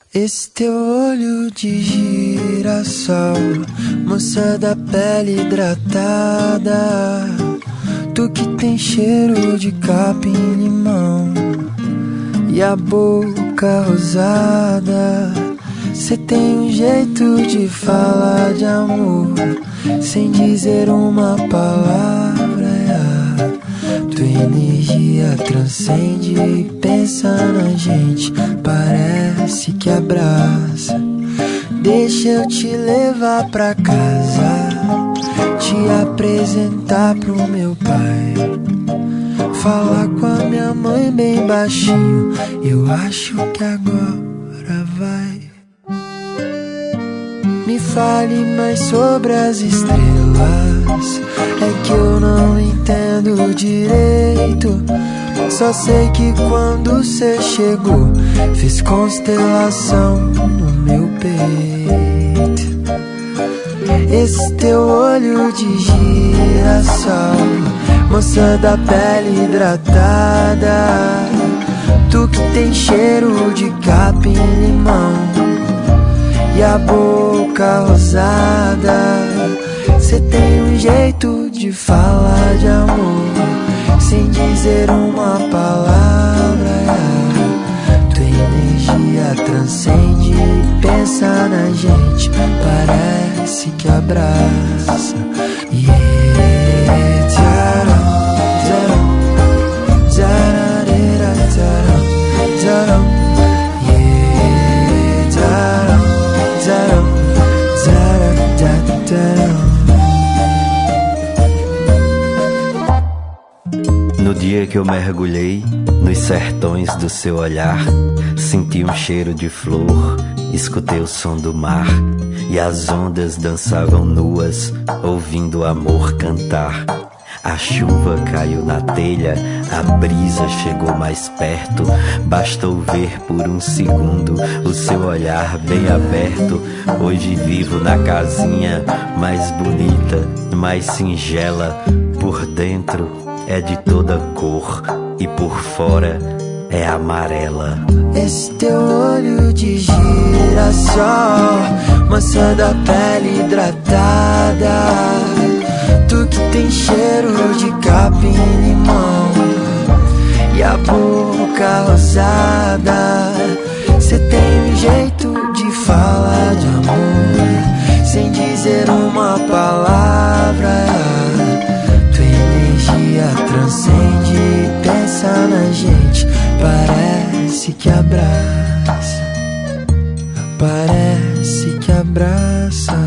Esse teu olho de girassol, moça da pele hidratada, tu que tem cheiro de capim-limão e a boca rosada. Cê tem um jeito de falar de amor sem dizer uma palavra. Tua energia transcende e pensa na gente, parece que abraça. Deixa eu te levar pra casa, te apresentar pro meu pai, falar com a minha mãe bem baixinho. Eu acho que agora vai. Me fale mais sobre as estrelas, é que eu não entendo direito. Só sei que quando cê chegou, fiz constelação no meu peito. Esse teu olho de girassol, moça da pele hidratada, tu que tem cheiro de capim-limão e a boca rosada. Cê tem um jeito de falar de amor sem dizer uma palavra. Tua energia transcende e pensa na gente, parece que abraça. Yeah, tcharam, tcharam, tchararera, tcharam, tcharam. Yeah, tcharam, tcharam, tcharam, tcharam. No dia que eu mergulhei nos sertões do seu olhar, senti um cheiro de flor, escutei o som do mar, e as ondas dançavam nuas, ouvindo o amor cantar. A chuva caiu na telha, a brisa chegou mais perto, bastou ver por um segundo o seu olhar bem aberto. Hoje vivo na casinha mais bonita, mais singela, por dentro é de toda cor e por fora é amarela. Esse teu olho de girassol, moça da pele hidratada, tu que tem cheiro de capim-limão e a boca rosada. Cê tem um jeito de falar de amor sem dizer uma palavra. Tua energia transcende e pensa na gente, parece que abraça, parece que abraça.